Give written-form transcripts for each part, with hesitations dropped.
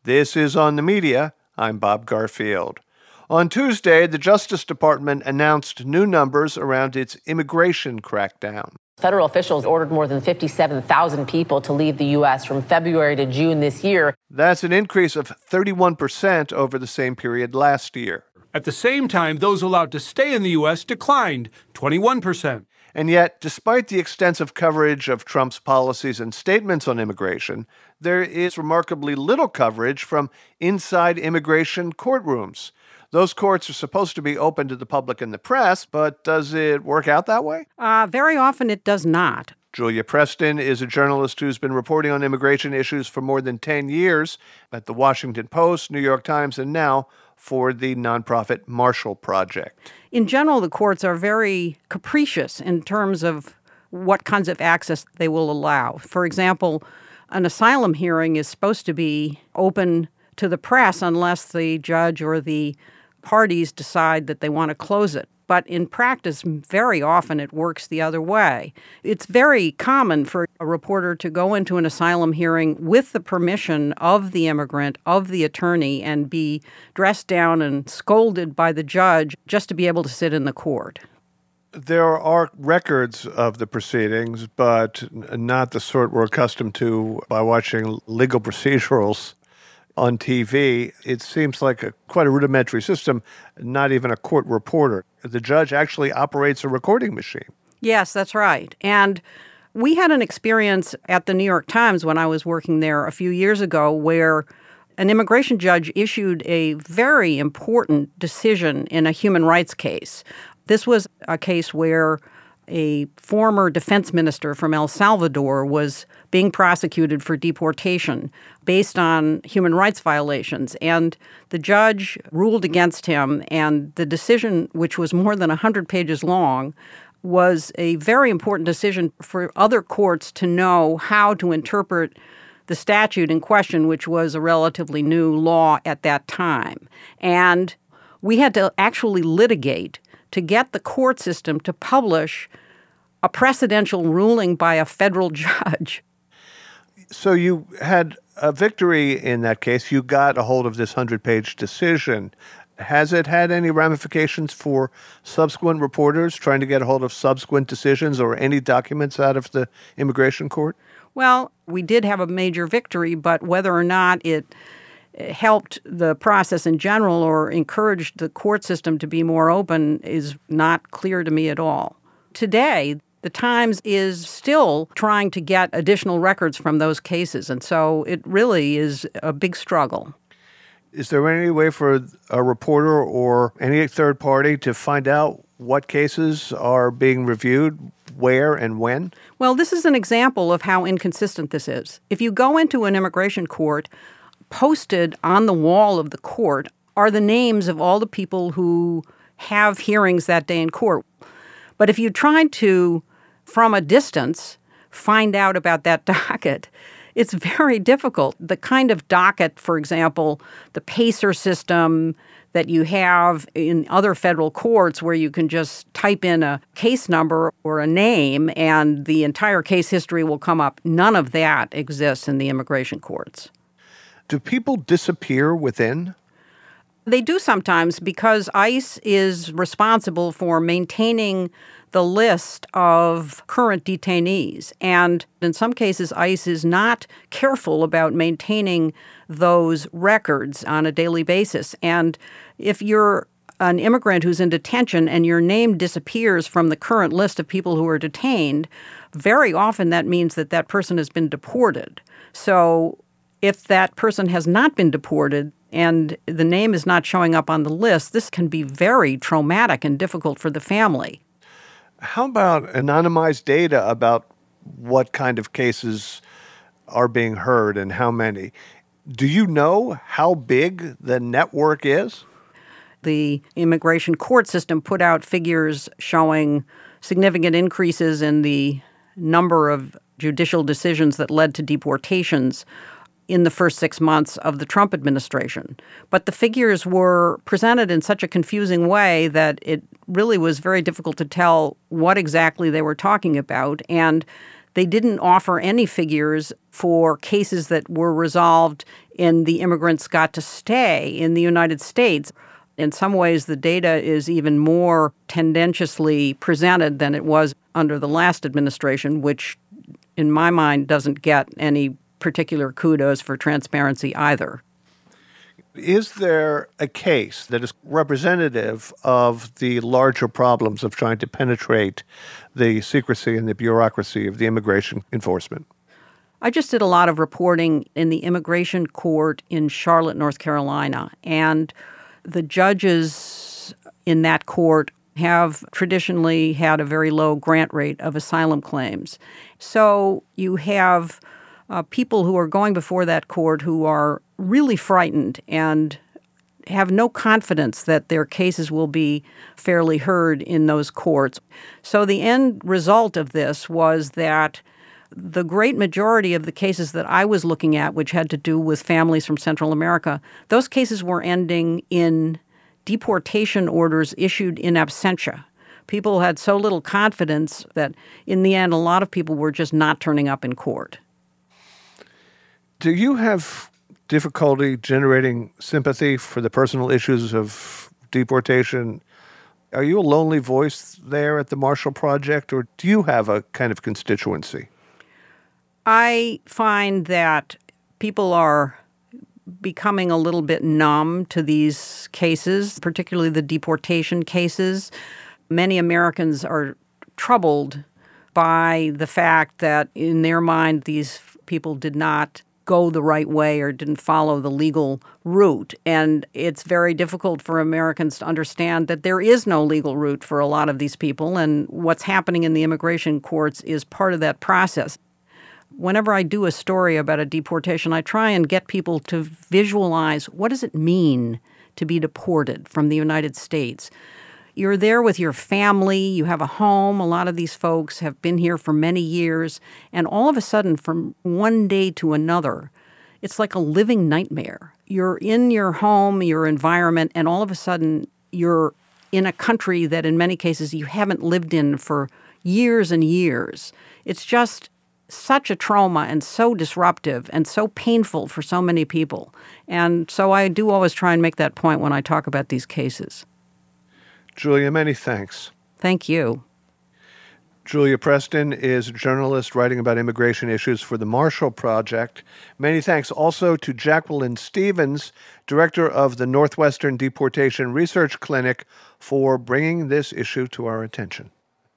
This is On the Media. I'm Bob Garfield. On Tuesday, the Justice Department announced new numbers around its immigration crackdown. Federal officials ordered more than 57,000 people to leave the U.S. from February to June this year. That's an increase of 31% over the same period last year. At the same time, those allowed to stay in the U.S. declined 21%. And yet, despite the extensive coverage of Trump's policies and statements on immigration, there is remarkably little coverage from inside immigration courtrooms. Those courts are supposed to be open to the public and the press, but does it work out that way? Very often it does not. Julia Preston is a journalist who's been reporting on immigration issues for more than 10 years at the Washington Post, New York Times, and now for the nonprofit Marshall Project. In general, the courts are very capricious in terms of what kinds of access they will allow. For example, an asylum hearing is supposed to be open to the press unless the judge or the parties decide that they want to close it. But in practice, very often it works the other way. It's very common for a reporter to go into an asylum hearing with the permission of the immigrant, of the attorney, and be dressed down and scolded by the judge just to be able to sit in the court. There are records of the proceedings, but not the sort we're accustomed to by watching legal procedurals on TV. It seems like quite a rudimentary system, not even a court reporter. The judge actually operates a recording machine. Yes, that's right. And we had an experience at the New York Times when I was working there a few years ago where an immigration judge issued a very important decision in a human rights case. This was a case where a former defense minister from El Salvador was being prosecuted for deportation based on human rights violations. And the judge ruled against him, and the decision, which was more than 100 pages long, was a very important decision for other courts to know how to interpret the statute in question, which was a relatively new law at that time. And we had to actually litigate to get the court system to publish a precedential ruling by a federal judge. So you had a victory in that case. You got a hold of this 100-page decision. Has it had any ramifications for subsequent reporters trying to get a hold of subsequent decisions or any documents out of the immigration court? Well, we did have a major victory, but whether or not it helped the process in general or encouraged the court system to be more open is not clear to me at all. Today, the Times is still trying to get additional records from those cases, and so it really is a big struggle. Is there any way for a reporter or any third party to find out what cases are being reviewed, where and when? Well, this is an example of how inconsistent this is. If you go into an immigration court, posted on the wall of the court are the names of all the people who have hearings that day in court. But if you tried to, from a distance, find out about that docket, it's very difficult. The kind of docket, for example, the PACER system that you have in other federal courts where you can just type in a case number or a name and the entire case history will come up, none of that exists in the immigration courts. Do people disappear within? They do sometimes because ICE is responsible for maintaining the list of current detainees. And in some cases, ICE is not careful about maintaining those records on a daily basis. And if you're an immigrant who's in detention and your name disappears from the current list of people who are detained, very often that means that that person has been deported. So if that person has not been deported and the name is not showing up on the list, this can be very traumatic and difficult for the family. How about anonymized data about what kind of cases are being heard and how many? Do you know how big the network is? The immigration court system put out figures showing significant increases in the number of judicial decisions that led to deportations in the first 6 months of the Trump administration. But the figures were presented in such a confusing way that it really was very difficult to tell what exactly they were talking about. And they didn't offer any figures for cases that were resolved and the immigrants got to stay in the United States. In some ways, the data is even more tendentiously presented than it was under the last administration, which, in my mind, doesn't get any particular kudos for transparency either. Is there a case that is representative of the larger problems of trying to penetrate the secrecy and the bureaucracy of the immigration enforcement? I just did a lot of reporting in the immigration court in Charlotte, North Carolina, and the judges in that court have traditionally had a very low grant rate of asylum claims. So you have people who are going before that court who are really frightened and have no confidence that their cases will be fairly heard in those courts. So the end result of this was that the great majority of the cases that I was looking at, which had to do with families from Central America, those cases were ending in deportation orders issued in absentia. People had so little confidence that in the end, a lot of people were just not turning up in court. Do you have difficulty generating sympathy for the personal issues of deportation? Are you a lonely voice there at the Marshall Project, or do you have a kind of constituency? I find that people are becoming a little bit numb to these cases, particularly the deportation cases. Many Americans are troubled by the fact that in their mind these people did not go the right way or didn't follow the legal route. And it's very difficult for Americans to understand that there is no legal route for a lot of these people, and what's happening in the immigration courts is part of that process. Whenever I do a story about a deportation, I try and get people to visualize what does it mean to be deported from the United States. You're there with your family, you have a home. A lot of these folks have been here for many years, and all of a sudden, from one day to another, it's like a living nightmare. You're in your home, your environment, and all of a sudden, you're in a country that in many cases you haven't lived in for years and years. It's just such a trauma and so disruptive and so painful for so many people. And so I do always try and make that point when I talk about these cases. Julia, many thanks. Thank you. Julia Preston is a journalist writing about immigration issues for the Marshall Project. Many thanks also to Jacqueline Stevens, director of the Northwestern Deportation Research Clinic, for bringing this issue to our attention.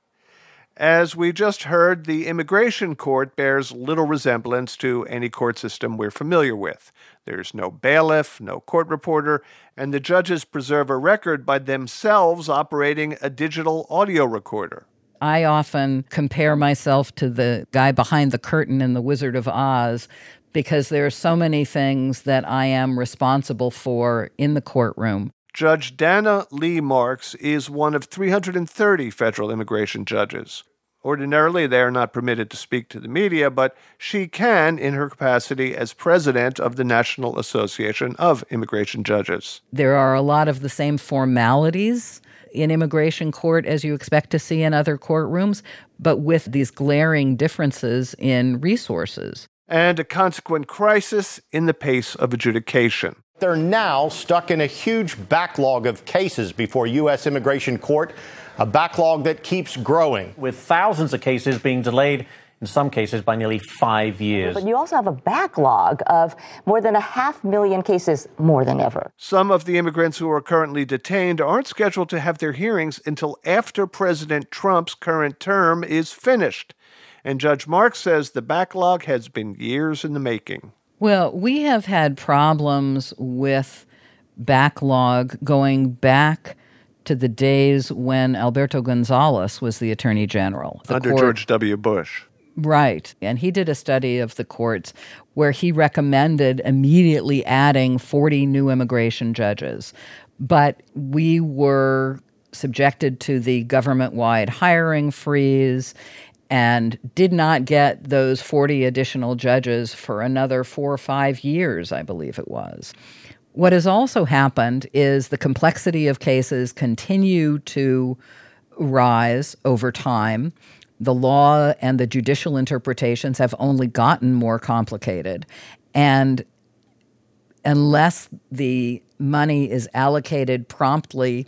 As we just heard, the immigration court bears little resemblance to any court system we're familiar with. There's no bailiff, no court reporter, and the judges preserve a record by themselves operating a digital audio recorder. I often compare myself to the guy behind the curtain in The Wizard of Oz because there are so many things that I am responsible for in the courtroom. Judge Dana Lee Marks is one of 330 federal immigration judges. Ordinarily, they are not permitted to speak to the media, but she can in her capacity as president of the National Association of Immigration Judges. There are a lot of the same formalities in immigration court as you expect to see in other courtrooms, but with these glaring differences in resources. And a consequent crisis in the pace of adjudication. They're now stuck in a huge backlog of cases before U.S. Immigration Court, a backlog that keeps growing. With thousands of cases being delayed, in some cases by nearly 5 years. But you also have a backlog of more than 500,000 cases, more than ever. Some of the immigrants who are currently detained aren't scheduled to have their hearings until after President Trump's current term is finished. And Judge Marks says the backlog has been years in the making. Well, we have had problems with backlog going back to the days when Alberto Gonzales was the Attorney General. Under George W. Bush. Right. And he did a study of the courts where he recommended immediately adding 40 new immigration judges. But we were subjected to the government-wide hiring freeze and did not get those 40 additional judges for another 4 or 5 years, I believe it was. What has also happened is the complexity of cases continue to rise over time. The law and the judicial interpretations have only gotten more complicated. And unless the money is allocated promptly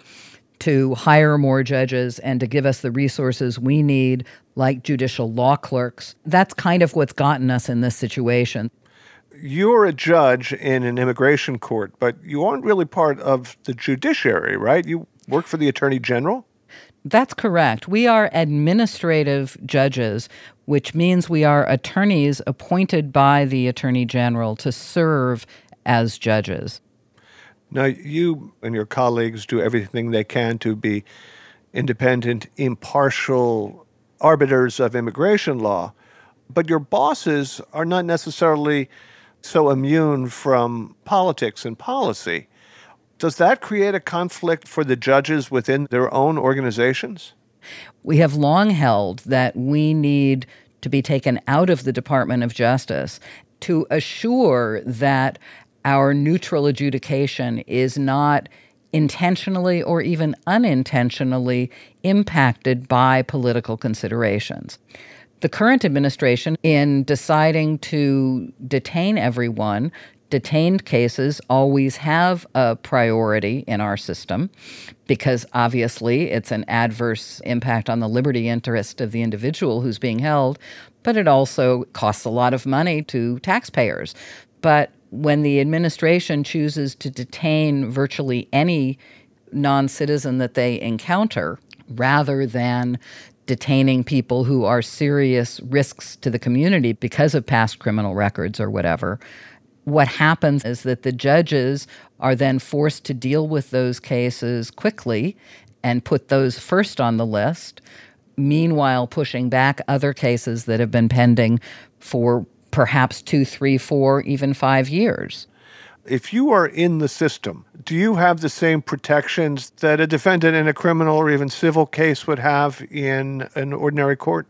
to hire more judges and to give us the resources we need, like judicial law clerks, that's kind of what's gotten us in this situation. You're a judge in an immigration court, but you aren't really part of the judiciary, right? You work for the Attorney General? That's correct. We are administrative judges, which means we are attorneys appointed by the Attorney General to serve as judges. Now, you and your colleagues do everything they can to be independent, impartial arbiters of immigration law, but your bosses are not necessarily so immune from politics and policy. Does that create a conflict for the judges within their own organizations? We have long held that we need to be taken out of the Department of Justice to assure that our neutral adjudication is not intentionally or even unintentionally impacted by political considerations. The current administration, in deciding to detain everyone, detained cases always have a priority in our system because obviously it's an adverse impact on the liberty interest of the individual who's being held, but it also costs a lot of money to taxpayers. But when the administration chooses to detain virtually any non-citizen that they encounter, rather than detaining people who are serious risks to the community because of past criminal records or whatever, what happens is that the judges are then forced to deal with those cases quickly and put those first on the list, meanwhile pushing back other cases that have been pending for perhaps 2, 3, 4, even 5 years. If you are in the system, do you have the same protections that a defendant in a criminal or even civil case would have in an ordinary court?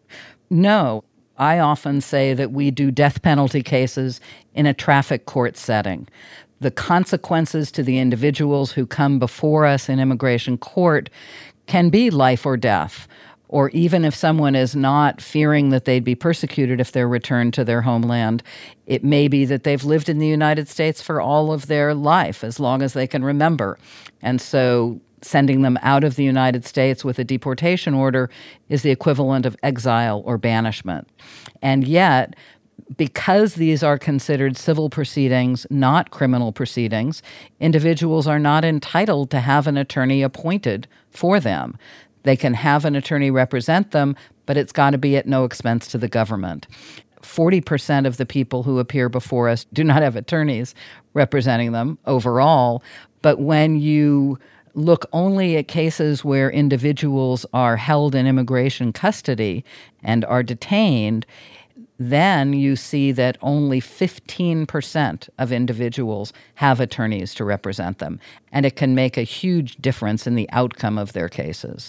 No. I often say that we do death penalty cases in a traffic court setting. The consequences to the individuals who come before us in immigration court can be life or death. Or even if someone is not fearing that they'd be persecuted if they're returned to their homeland, it may be that they've lived in the United States for all of their life, as long as they can remember. And so sending them out of the United States with a deportation order is the equivalent of exile or banishment. And yet, because these are considered civil proceedings, not criminal proceedings, individuals are not entitled to have an attorney appointed for them. They can have an attorney represent them, but it's got to be at no expense to the government. 40% of the people who appear before us do not have attorneys representing them overall. But when you look only at cases where individuals are held in immigration custody and are detained, then you see that only 15% of individuals have attorneys to represent them. And it can make a huge difference in the outcome of their cases.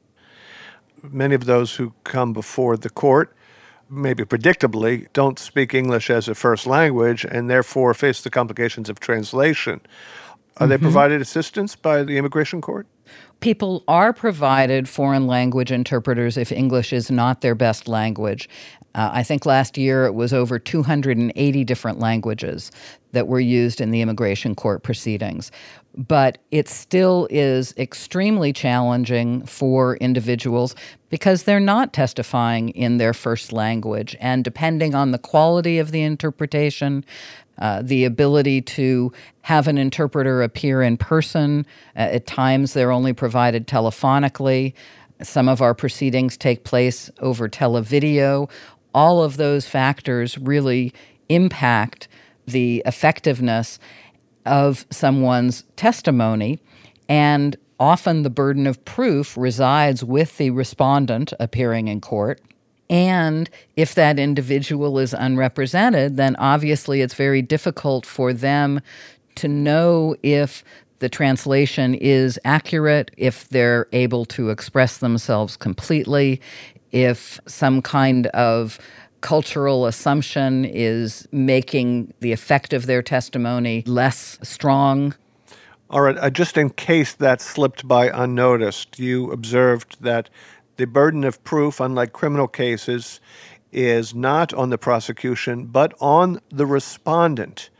Many of those who come before the court, maybe predictably, don't speak English as a first language and therefore face the complications of translation. Are they provided assistance by the immigration court? People are provided foreign language interpreters if English is not their best language. I think last year it was over 280 different languages that were used in the immigration court proceedings. But it still is extremely challenging for individuals because they're not testifying in their first language. And depending on the quality of the interpretation, the ability to have an interpreter appear in person, at times they're only provided telephonically. Some of our proceedings take place over televideo. All of those factors really impact the effectiveness of someone's testimony, and often the burden of proof resides with the respondent appearing in court. And if that individual is unrepresented, then obviously it's very difficult for them to know if the translation is accurate, if they're able to express themselves completely, if some kind of cultural assumption is making the effect of their testimony less strong. All right, just in case that slipped by unnoticed, you observed that the burden of proof, unlike criminal cases, is not on the prosecution, but on the respondent.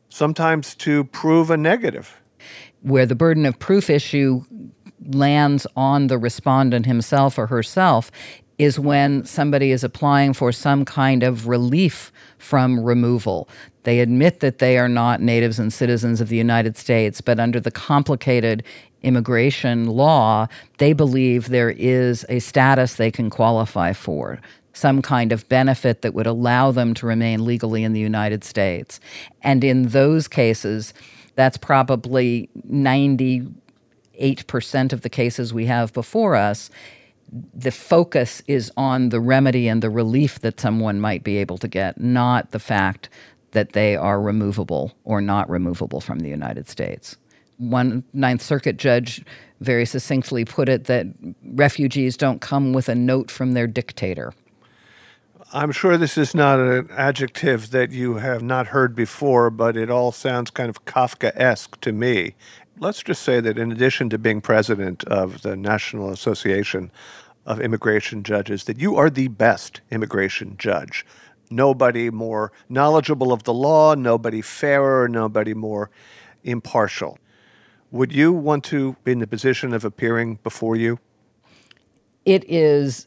sometimes to prove a negative. Where the burden of proof issue lands on the respondent himself or herself is when somebody is applying for some kind of relief from removal. They admit that they are not natives and citizens of the United States, but under the complicated immigration law, they believe there is a status they can qualify for, some kind of benefit that would allow them to remain legally in the United States. And in those cases, that's probably 98% of the cases we have before us. The focus is on the remedy and the relief that someone might be able to get, not the fact that they are removable or not removable from the United States. One Ninth Circuit judge very succinctly put it that refugees don't come with a note from their dictator. I'm sure this is not an adjective that you have not heard before, but it all sounds kind of Kafkaesque to me. Let's just say that in addition to being president of the National Association of Immigration Judges, that you are the best immigration judge. Nobody more knowledgeable of the law, nobody fairer, nobody more impartial. Would you want to be in the position of appearing before you? It is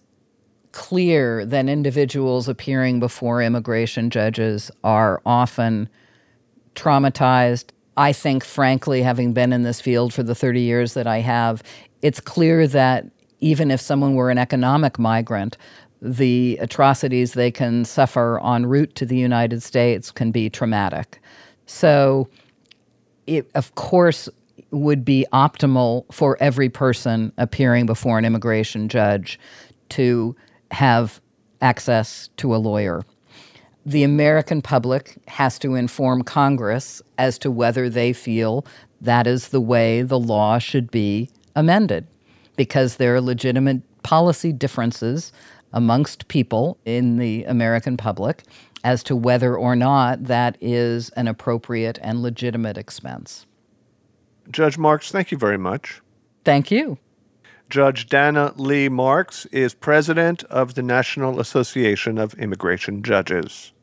clear that individuals appearing before immigration judges are often traumatized. I think, frankly, having been in this field for the 30 years that I have, it's clear that even if someone were an economic migrant, the atrocities they can suffer en route to the United States can be traumatic. So it, of course, would be optimal for every person appearing before an immigration judge to have access to a lawyer. The American public has to inform Congress as to whether they feel that is the way the law should be amended, because there are legitimate policy differences amongst people in the American public as to whether or not that is an appropriate and legitimate expense. Judge Marks, thank you very much. Thank you. Judge Dana Lee Marks is president of the National Association of Immigration Judges.